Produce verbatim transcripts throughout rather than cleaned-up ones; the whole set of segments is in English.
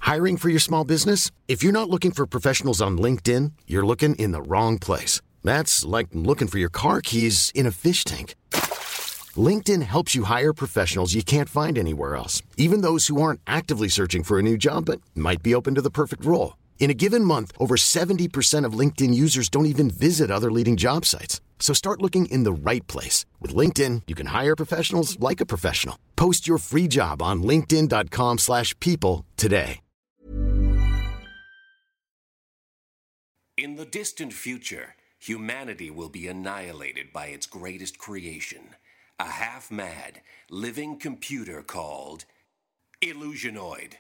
Hiring for your small business? If you're not looking for professionals on LinkedIn, you're looking in the wrong place. That's like looking for your car keys in a fish tank. LinkedIn helps you hire professionals you can't find anywhere else, even those who aren't actively searching for a new job but might be open to the perfect role. In a given month, over seventy percent of LinkedIn users don't even visit other leading job sites. So start looking in the right place. With LinkedIn, you can hire professionals like a professional. Post your free job on linkedin.com slash people today. In the distant future, humanity will be annihilated by its greatest creation, a half-mad, living computer called Illusionoid.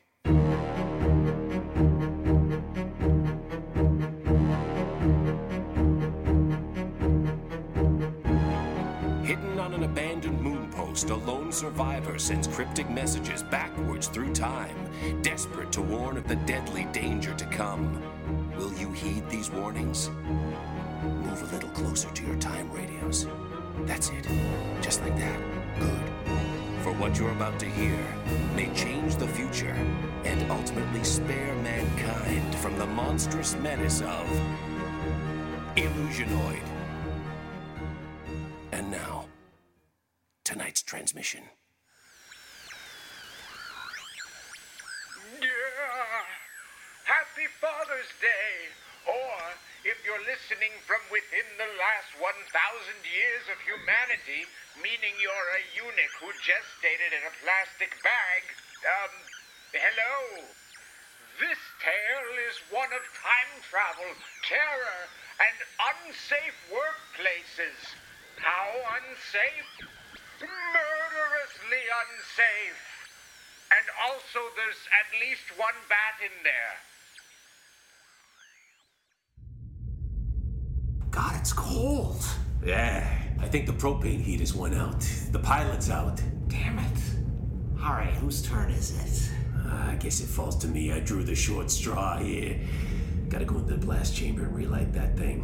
Hidden on an abandoned moon post, a lone survivor sends cryptic messages backwards through time, desperate to warn of the deadly danger to come. Will you heed these warnings? Move a little closer to your time radios. That's it. Just like that. Good. For what you're about to hear may change the future and ultimately spare mankind from the monstrous menace of Illusionoid. And now, tonight's transmission. Yeah. Happy Father's Day! Or, if you're listening from within the last one thousand years of humanity, meaning you're a eunuch who gestated in a plastic bag, um, hello. This tale is one of time travel, terror, and unsafe workplaces. How unsafe? Murderously unsafe. And also there's at least one bat in there. God, it's cold. Yeah, I think the propane heaters went out. The pilot's out. Damn it. All right, whose turn is it? Uh, I guess it falls to me. I drew the short straw here. Gotta go into the blast chamber and relight that thing.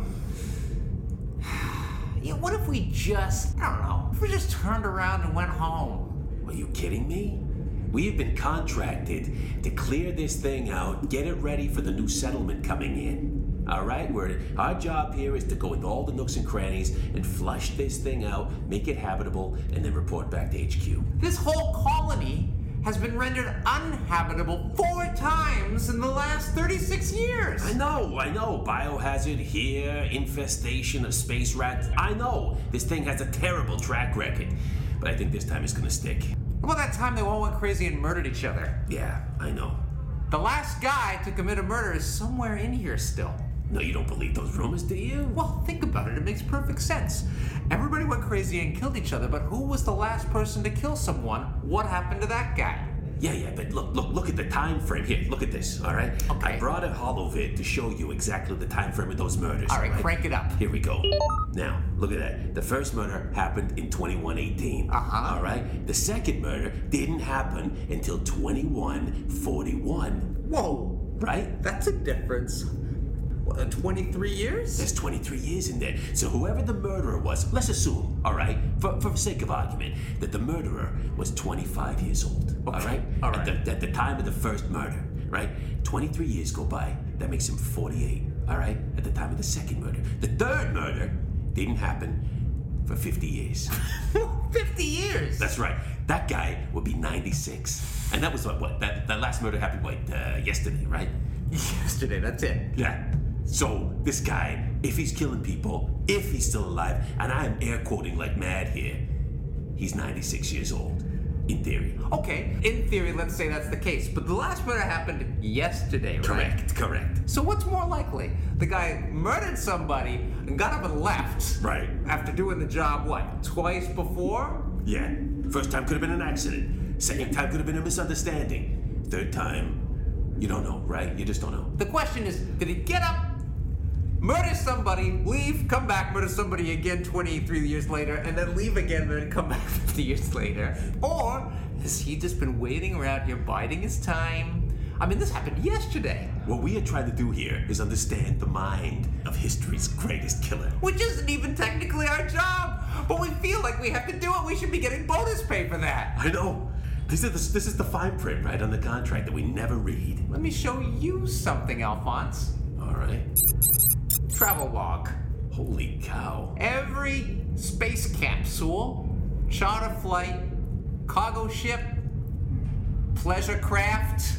Yeah, what if we just, I don't know, if we just turned around and went home? Are you kidding me? We've been contracted to clear this thing out, get it ready for the new settlement coming in. All right? We're, our job here is to go into all the nooks and crannies and flush this thing out, make it habitable, and then report back to H Q. This whole colony has been rendered uninhabitable four times in the last thirty-six years. I know, I know. Biohazard here, infestation of space rats. I know. This thing has a terrible track record. But I think this time it's gonna stick. What about that time they all went crazy and murdered each other? Yeah, I know. The last guy to commit a murder is somewhere in here still. No, you don't believe those rumors, do you? Well, think about it. It makes perfect sense. Everybody went crazy and killed each other, but who was the last person to kill someone? What happened to that guy? Yeah, yeah, but look, look, look at the time frame. Here, look at this, all right? Okay. I brought a holovid to show you exactly the time frame of those murders. All right, crank it up. Here we go. Now, look at that. The first murder happened in twenty-one eighteen. Uh-huh. All right? The second murder didn't happen until twenty-one forty-one. Whoa. Right? That's a difference. What, uh, twenty-three years? There's twenty-three years in there. So whoever the murderer was, let's assume, all right, for, for the sake of argument, that the murderer was twenty-five years old. Okay. All right? All right. At the, at the time of the first murder, right? twenty-three years go by. That makes him forty-eight. All right? At the time of the second murder. The third murder didn't happen for fifty years. fifty years? That's right. That guy would be ninety-six. And that was what, what that, that last murder happened, what, uh, yesterday, right? Yesterday, that's it. Yeah. So, this guy, if he's killing people, if he's still alive, and I'm air quoting like mad here, he's ninety-six years old, in theory. Okay, in theory, let's say that's the case, but the last murder happened yesterday, right? Correct, correct. So what's more likely? The guy murdered somebody and got up and left. Right. After doing the job, what, twice before? Yeah. First time could have been an accident. Second time could have been a misunderstanding. Third time, you don't know, right? You just don't know. The question is, did he get up, murder somebody, leave, come back, murder somebody again twenty-three years later, and then leave again, and then come back fifty years later? Or has he just been waiting around here, biding his time? I mean, this happened yesterday. What we are trying to do here is understand the mind of history's greatest killer. Which isn't even technically our job, but we feel like we have to do it. We should be getting bonus pay for that. I know. This is the, this is the fine print right on the contract that we never read. Let me show you something, Alphonse. All right. Travel log. Holy cow. Every space capsule, charter flight, cargo ship, pleasure craft,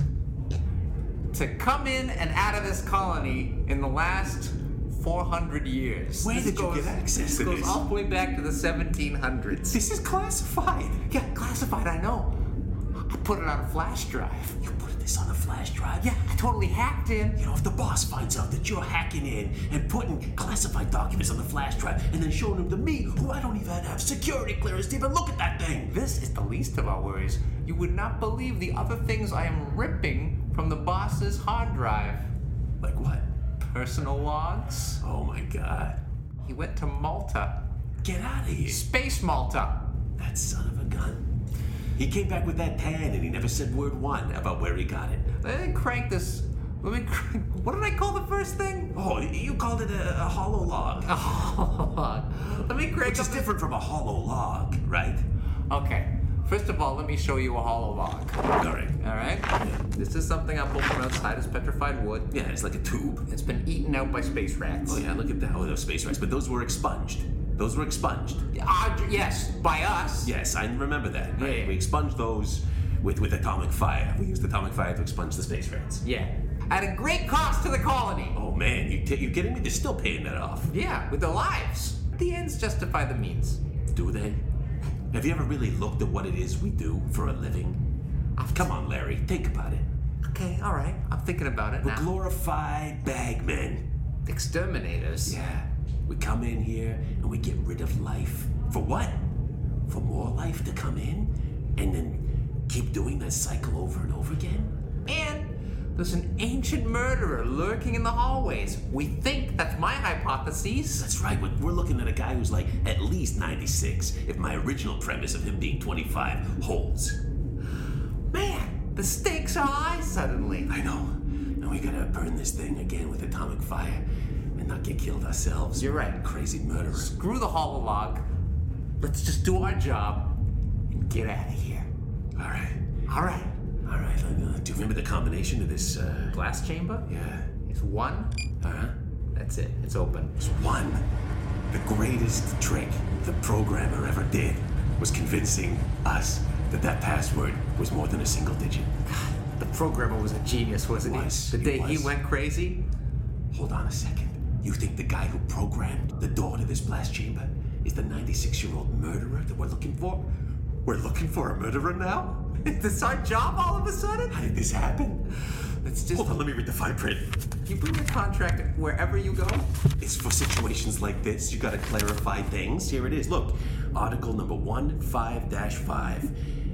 to come in and out of this colony in the last four hundred years. Where This did you goes- get access to goes this? all the way back to the seventeen hundreds. This is classified. Yeah, classified, I know. I put it on a flash drive. You put this on a flash drive? Yeah, I totally hacked in. You know, if the boss finds out that you're hacking in and putting classified documents on the flash drive and then showing them to me, who I don't even have security clearance to even look at that thing. This is the least of our worries. You would not believe the other things I am ripping from the boss's hard drive. Like what? Personal logs. Oh my God. He went to Malta. Get out of here. Space Malta. That son of a gun. He came back with that pan and he never said word one about where he got it. Let me crank this. Let me crank. What did I call the first thing? Oh, you called it a, a hollow log. A hollow log. Let me crank Which is up different from a hollow log, right? Okay. First of all, let me show you a hollow log. All right. All right? This is something I pulled from outside. It's petrified wood. Yeah, it's like a tube. It's been eaten out by space rats. Oh yeah, look at that. Oh, those space rats. But those were expunged. Those were expunged. Uh, yes, by us. Yes, I remember that. Right? Yeah, yeah. We expunged those with, with atomic fire. We used atomic fire to expunge the space rats. Yeah. At a great cost to the colony. Oh man, you t- you kidding me? They're still paying that off. Yeah, with their lives. The ends justify the means. Do they? Have you ever really looked at what it is we do for a living? Come on, Larry, think about it. Okay, all right. I'm thinking about it We're now. glorified bagmen. Exterminators. Yeah. We come in here and we get rid of life. For what? For more life to come in and then keep doing that cycle over and over again? And there's an ancient murderer lurking in the hallways. We think that's my hypothesis. That's right, we're, we're looking at a guy who's like at least ninety-six, if my original premise of him being twenty-five holds. Man, the stakes are high suddenly. I know. And we gotta burn this thing again with atomic fire and not get killed ourselves. You're right. Crazy murderer. Screw the hollow log. Let's just do our job and get out of here. All right. All right. All right. Uh, do you remember the combination of this? Uh... Glass chamber? Yeah. It's one. Uh-huh. That's it. It's open. It's one. The greatest trick the programmer ever did was convincing us that that password was more than a single digit. The programmer was a genius, wasn't he? Was. The He day he was. went crazy. Hold on a second. You think the guy who programmed the door to this blast chamber is the ninety-six-year-old murderer that we're looking for? We're looking for a murderer now? Is this our job all of a sudden? How did this happen? Let's just. Hold on, let me read the fine print. You bring your contract wherever you go? It's for situations like this. You gotta clarify things. Here it is. Look, article number one five dash five.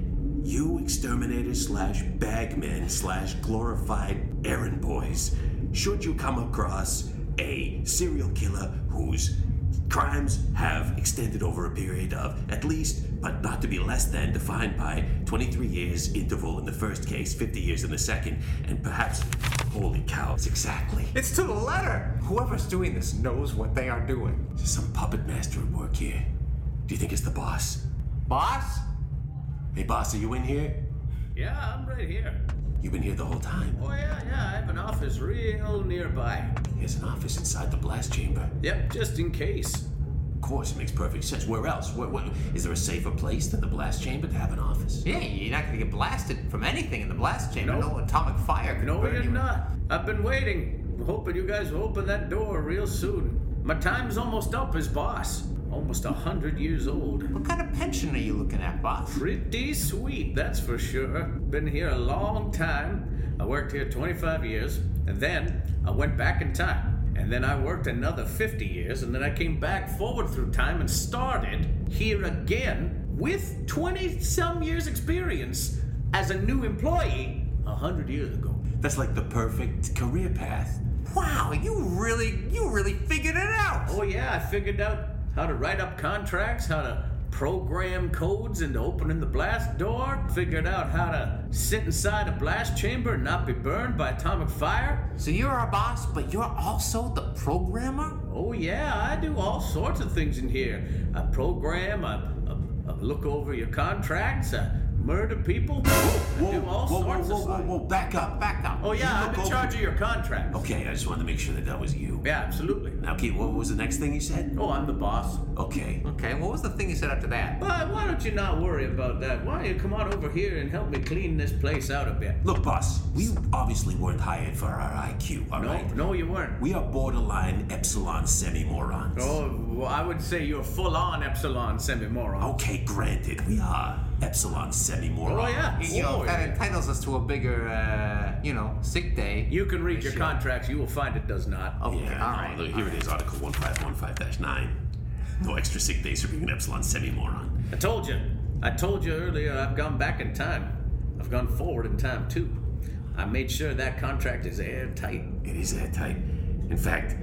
You exterminators slash bagmen slash glorified errand boys. Should you come across a serial killer whose crimes have extended over a period of at least, but not to be less than, defined by twenty-three years interval in the first case, fifty years in the second, and perhaps, holy cow, it's exactly. It's to the letter. Whoever's doing this knows what they are doing. There's some puppet master at work here. Do you think it's the boss? Boss? Hey, boss, are you in here? Yeah, I'm right here. You've been here the whole time. Oh, yeah, yeah, I have an office real nearby. There's an office inside the blast chamber. Yep, just in case. Of course, it makes perfect sense. Where else? Where, where, is there a safer place than the blast chamber to have an office? Yeah, you're not gonna get blasted from anything in the blast chamber. No. No atomic fire can No, burn you're you. not. I've been waiting, hoping you guys will open that door real soon. My time's almost up as boss. Almost a hundred years old. What kind of pension are you looking at, boss? Pretty sweet, that's for sure. Been here a long time. I worked here twenty-five years, and then I went back in time. And then I worked another fifty years, and then I came back forward through time and started here again with twenty-some years experience as a new employee a hundred years ago. That's like the perfect career path. Wow, you really, you really figured it out. Oh yeah, I figured out how to write up contracts, how to program codes into opening the blast door, figured out how to sit inside a blast chamber and not be burned by atomic fire. So you're our boss, but you're also the programmer? Oh yeah, I do all sorts of things in here. I program, I, I, I look over your contracts, I murder people, Whoa, and do all whoa, whoa, sorts whoa, of whoa, stuff. whoa, back up. Back up. Oh yeah, You I'm in look charge over- of your contract. Okay, I just wanted to make sure that that was you. Yeah, absolutely. Now, Keith, what was the next thing you said? Oh, I'm the boss. Okay. Okay, what was the thing you said after that? Why, why don't you not worry about that? Why don't you come on over here and help me clean this place out a bit? Look, boss, we obviously weren't hired for our I Q, all No, right? no, you weren't. We are borderline epsilon semi-morons. Oh, well, I would say you're full-on epsilon semi-moron. Okay, granted, we are epsilon semi-morons. Oh, yeah. You know, Oh, that yeah. entitles us to a bigger, uh, you know, sick day. You can read your Sure. contracts. You will find it does not. Okay, Yeah, all no, right. look, here it is, Article one five one five dash nine. No extra sick days for being an epsilon semi-moron. I told you. I told you earlier I've gone back in time. I've gone forward in time, too. I made sure that contract is airtight. It is airtight. In fact,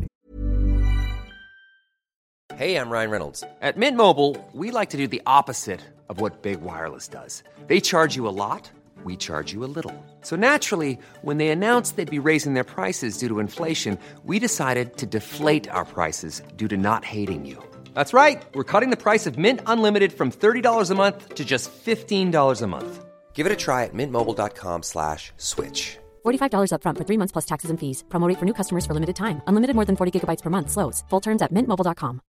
Hey, I'm Ryan Reynolds. At Mint Mobile, we like to do the opposite of what Big Wireless does. They charge you a lot, we charge you a little. So naturally, when they announced they'd be raising their prices due to inflation, we decided to deflate our prices due to not hating you. That's right. We're cutting the price of Mint Unlimited from thirty dollars a month to just fifteen dollars a month. Give it a try at mintmobile.com slash switch. forty-five dollars up front for three months plus taxes and fees. Promo rate for new customers for limited time. Unlimited more than forty gigabytes per month. Slows full terms at mint mobile dot com.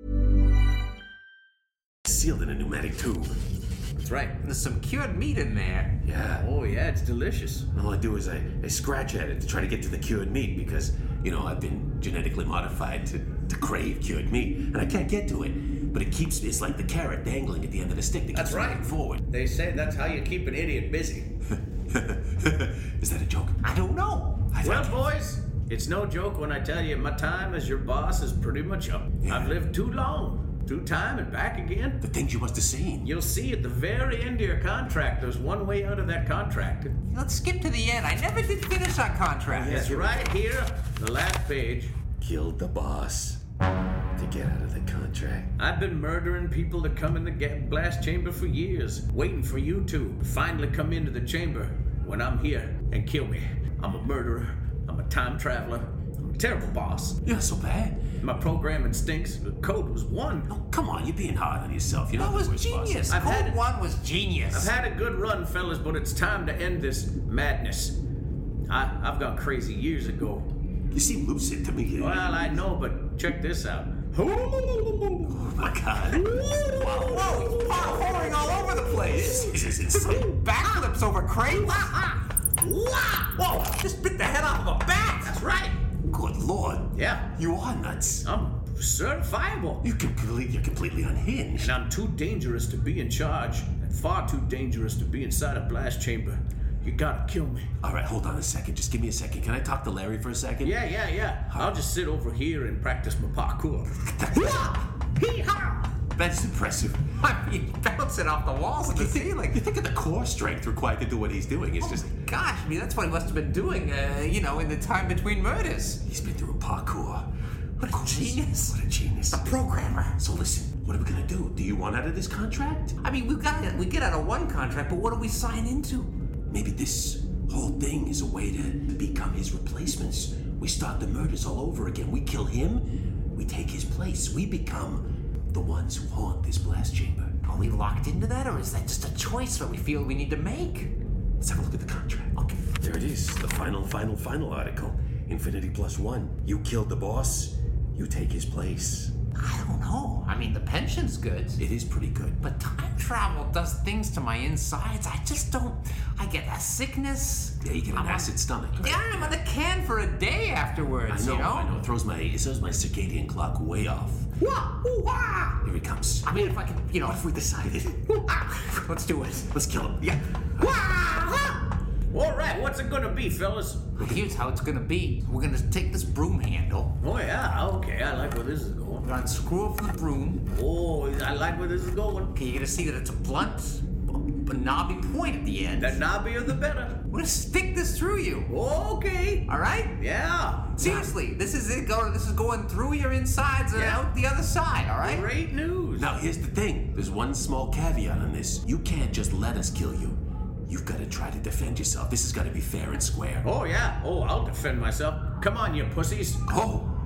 sealed in a pneumatic tube. That's right. There's some cured meat in there. Yeah. Oh, yeah, it's delicious. All I do is I, I scratch at it to try to get to the cured meat because, you know, I've been genetically modified to, to crave cured meat, and I can't get to it. But it keeps me, it's like the carrot dangling at the end of the stick that That's keeps right. moving forward. They say that's how you keep an idiot busy. Is that a joke? I don't know. I Well, think- boys, it's no joke when I tell you my time as your boss is pretty much up. Yeah. I've lived too long. Through time and back again. The things you must have seen. You'll see at the very end of your contract, there's one way out of that contract. Let's skip to the end. I never did finish our contract. It's right here, the last page. Killed the boss to get out of the contract. I've been murdering people to come in the ga- blast chamber for years, waiting for you two to finally come into the chamber when I'm here and kill me. I'm a murderer. I'm a time traveler. I'm a terrible boss. You're not so bad. My programming stinks. The code was one. Oh, come on, you're being hard on yourself. You're That not was the worst boss. genius. I've Code had- one was genius. I've had a good run, fellas, but it's time to end this madness. I, I've gone crazy years ago. You seem lucid to me. Well, I know, but check this out. Oh my god. Whoa, whoa, he's parkouring all over the place. This is insane. Backflips over crates. Whoa, just bit the head off of a bat. That's right. Good lord. Yeah, You are nuts. I'm certifiable. You complete, you're completely unhinged. And I'm too dangerous to be in charge, and far too dangerous to be inside a blast chamber. You gotta kill me. All right, hold on a second. Just give me a second. Can I talk to Larry for a second? Yeah, yeah, yeah. I'll just sit over here and practice my parkour. That's impressive. I mean, bouncing off the walls of the You think, ceiling. you think of the core strength required to do what he's doing. It's just, Gosh, I mean, that's what he must have been doing, uh, you know, in the time between murders. he's been through parkour. What a genius. What a genius. A programmer. So listen, what are we gonna do? Do you want out of this contract? I mean, we've got we get out of one contract, but what do we sign into? Maybe this whole thing is a way to become his replacements. We start the murders all over again. We kill him, we take his place. We become the ones who haunt this blast chamber. Are we locked into that, or is that just a choice that we feel we need to make? Let's have a look at the contract. Okay. There it is, the final, final, final article. Infinity plus one. You killed the boss, you take his place. I don't know. I mean, the pension's good. It is pretty good. But time travel does things to my insides. I just don't. I get a sickness. Yeah, you get an I'm on- acid stomach. Right? Yeah, I'm on the can for a day I afterwards. know, you know. I know. It throws my, it throws my circadian clock way off. Wah, ooh, wah. Here he comes. I mean, if I could, you know. What if we decided? Let's do it. Let's kill him. Yeah. Wah. All right, what's it gonna be, fellas? Here's how it's gonna be. We're gonna take this broom handle. Oh, yeah, okay, I like where this is going. We're gonna unscrew it from the broom. Oh, I like where this is going. Okay, you're gonna see that it's a blunt, a knobby point at the end. The knobbier the better. We're gonna stick this through you. Okay. All right? Yeah. Seriously, this is it. Go. This is going through your insides and Yeah. out the other side. All right? Great news. Now, here's the thing. There's one small caveat on this. You can't just let us kill you. You've got to try to defend yourself. This has got to be fair and square. Oh, yeah. Oh, I'll defend myself. Come on, you pussies. Oh,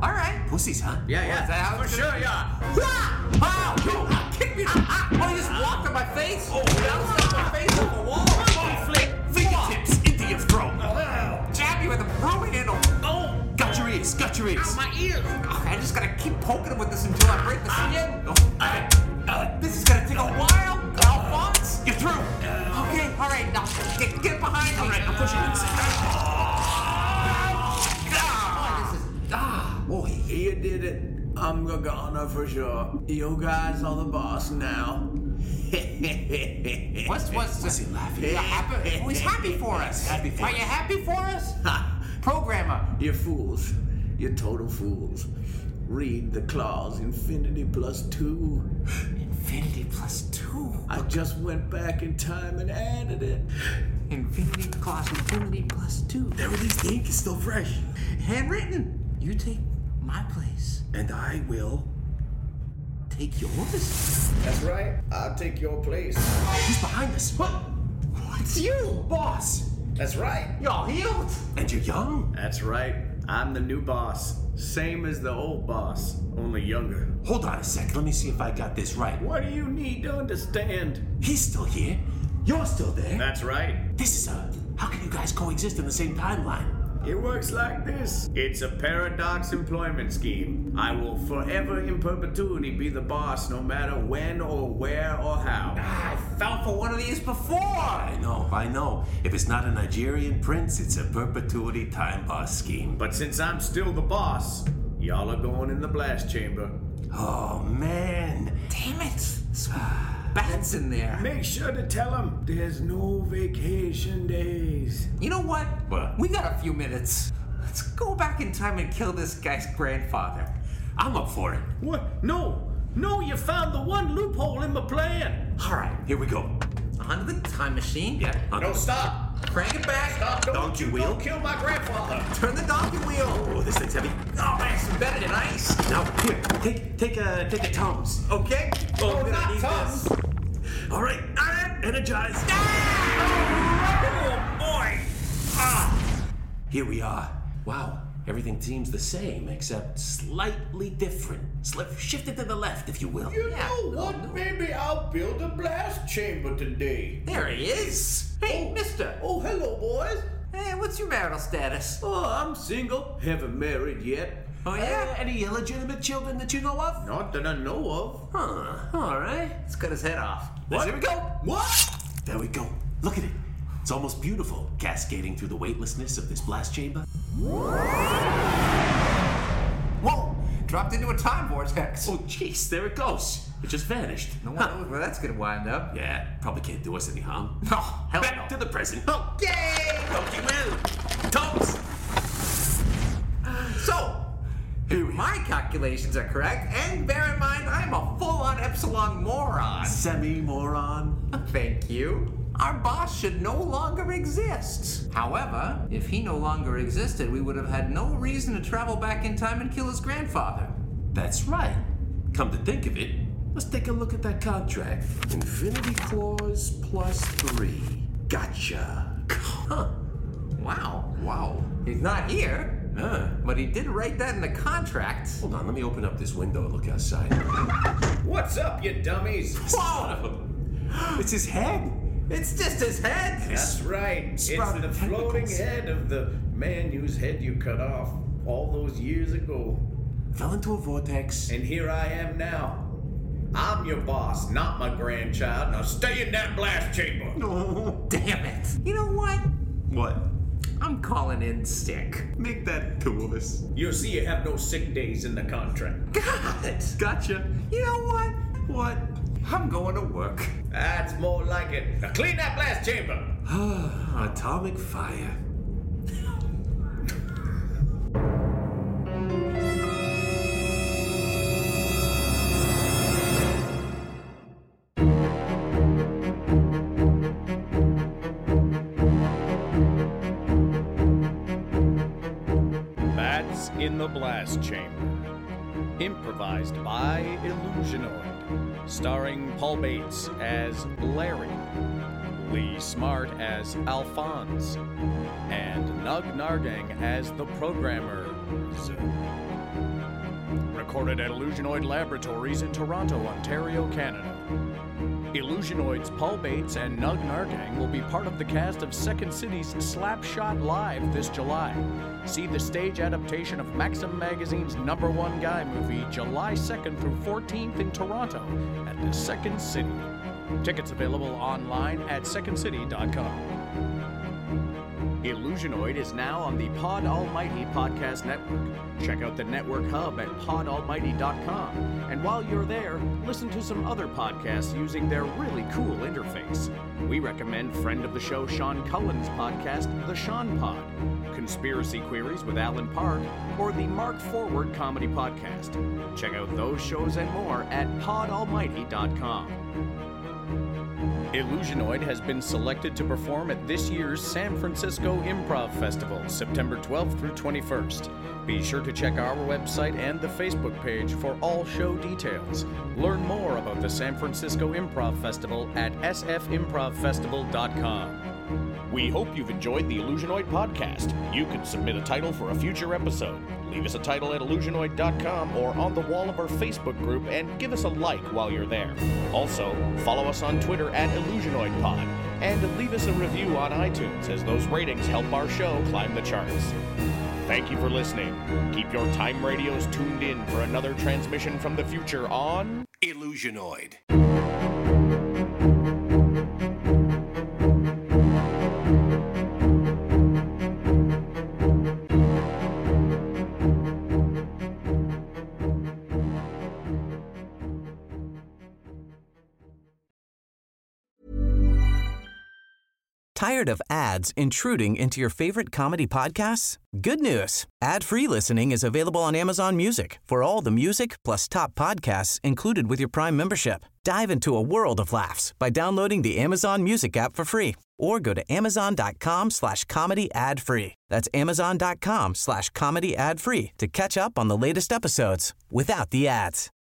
All right. Pussies, huh? Yeah, yeah. Is that how For it's sure, gonna be? yeah. Ah! Oh, you kicked me. Ah, oh, you just walked on my face. Oh, bounced off my face off a wall. Oh, flick. Fingertips into your throat. Jab you with a broom handle. Oh, Got your ears. Got your ears. ow, my ears. Oh, I just gotta keep poking him with this until I break the skin. Oh, uh, uh, This is gonna take a while, Alphonse. you're through. Okay, all right, now get, get behind me. All right, I'm pushing you. Ah, this is ah. Oh, you did it. I'm Gargano for sure. You guys are the boss now. What's what's What's he laughing? Yeah, happy. Oh, he's happy for us. Happy for Are us. you happy for us? Programmer. You're fools. You're total fools. Read the clause infinity plus two. Infinity plus two. I just went back in time and added it. Infinity plus infinity plus two. There it is. The ink is still fresh. Handwritten. You take my place. And I will Take yours? That's right. I'll take your place. He's behind us. What? It's you, Boss. That's right. Y'all healed. And you're young. That's right. I'm the new boss. Same as the old boss, only younger. Hold on a sec. Let me see if I got this right. What do you need to understand? He's still here. You're still there. That's right. This is a... How can you guys coexist in the same timeline? It works like this. It's a paradox employment scheme. I will forever in perpetuity be the boss no matter when or where or how. I fell for one of these before. I know, I know. If it's not a Nigerian prince, it's a perpetuity time boss scheme. But since I'm still the boss, y'all are going in the blast chamber. Oh, man. Damn it. Some bats in there. Make sure to tell them there's no vacation days. You know what? What? We got a few minutes. Let's go back in time and kill this guy's grandfather. I'm up for it. What? No! No, you found the one loophole in my plan! All right, here we go. Onto the time machine. Yeah. on- No, stop! Crank it back. Stop! Don't, Don't you wheel? Don't kill my grandfather! Turn the donkey wheel. Oh, this thing's heavy. Oh, man, it's embedded in ice. Now, here, take take a take a Tums. Okay. Oh, I'm gonna not need Tums. this. All right, I'm energized. Oh, boy! Ah! Here we are. Wow, everything seems the same except slightly different. Slip shifted to the left, if you will. You Yeah. know what? Maybe I'll build a blast chamber today. There he is. Hey, Oh. mister. Oh, hello, boys. Hey, what's your marital status? Oh, I'm single. Haven't married yet. Oh, Uh, yeah? any illegitimate children that you know of? Not that I know of. Huh, all right. Let's cut his head off. What? Here we go. What? There we go. Look at it. It's almost beautiful, cascading through the weightlessness of this blast chamber. Whoa! Dropped into a time vortex. Oh, jeez, there it goes. It just vanished. No one Huh. knows where that's gonna wind up. Yeah, probably can't do us any harm. No, hell Back no. to the present. Oh, Yay! donkey will. Tums. So, if my calculations are correct, and bear in mind I'm a full-on epsilon moron. Semi-moron. Thank you. Our boss should no longer exist. However, if he no longer existed, we would have had no reason to travel back in time and kill his grandfather. That's right. Come to think of it, let's take a look at that contract. Infinity clause plus three. Gotcha. Huh. Wow. Wow. He's not here, Huh. but he did write that in the contract. Hold on, let me open up this window and look outside. What's up, you dummies? Whoa! It's his head. It's just his head. That's right. It's Sprouted the floating tentacles. head of the man whose head you cut off all those years ago. Fell into a vortex. And here I am now. I'm your boss, not my grandchild. Now stay in that blast chamber. Oh, Damn it. You know what? what? I'm calling in sick. Make that two of us. You'll see you have no sick days in the contract. God! Gotcha. You know what? What? I'm going to work. That's more like it. Now clean that blast chamber. Atomic fire. Bats in the Blast Chamber. Improvised by Illusionoid. Starring Paul Bates as Larry, Lee Smart as Alphonse, and Nug Nargang as the programmer. Z. Recorded at Illusionoid Laboratories in Toronto, Ontario, Canada. Illusionoid's Paul Bates and Nug Nargang will be part of the cast of Second City's Slapshot Live this July. See the stage adaptation of Maxim Magazine's number one guy movie July second through fourteenth in Toronto at the Second City. Tickets available online at second city dot com. Illusionoid is now on the Pod Almighty Podcast Network. Check out the network hub at pod almighty dot com. And while you're there, listen to some other podcasts using their really cool interface. We recommend friend of the show Sean Cullen's podcast, The Sean Pod, Conspiracy Queries with Alan Park, or the Mark Forward Comedy Podcast. Check out those shows and more at pod almighty dot com. Illusionoid has been selected to perform at this year's San Francisco Improv Festival, September twelfth through twenty-first. Be sure to check our website and the Facebook page for all show details. Learn more about the San Francisco Improv Festival at s f improv festival dot com. We hope you've enjoyed the Illusionoid podcast. You can submit a title for a future episode. Leave us a title at illusionoid dot com or on the wall of our Facebook group and give us a like while you're there. Also, follow us on Twitter at IllusionoidPod and leave us a review on iTunes, as those ratings help our show climb the charts. Thank you for listening. Keep your time radios tuned in for another transmission from the future on Illusionoid. Tired of ads intruding into your favorite comedy podcasts? Good news. Ad-free listening is available on Amazon Music for all the music plus top podcasts included with your Prime membership. Dive into a world of laughs by downloading the Amazon Music app for free or go to amazon.com slash comedy ad free. That's amazon.com slash comedy ad free to catch up on the latest episodes without the ads.